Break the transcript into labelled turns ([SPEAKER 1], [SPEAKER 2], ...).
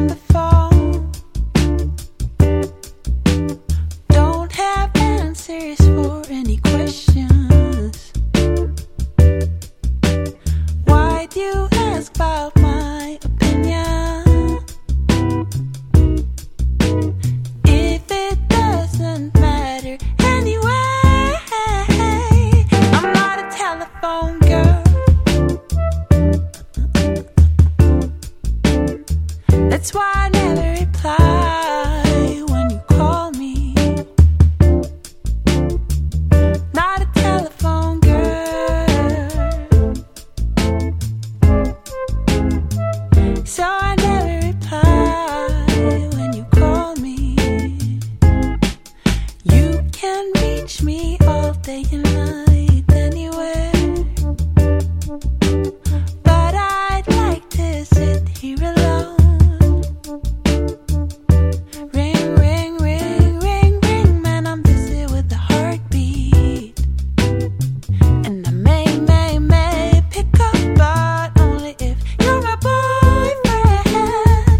[SPEAKER 1] on the phone. Don't have answers for any questions. Why'd you ask about my opinion? If it doesn't matter anyway, I'm not a telephone girl. That's why I never reply.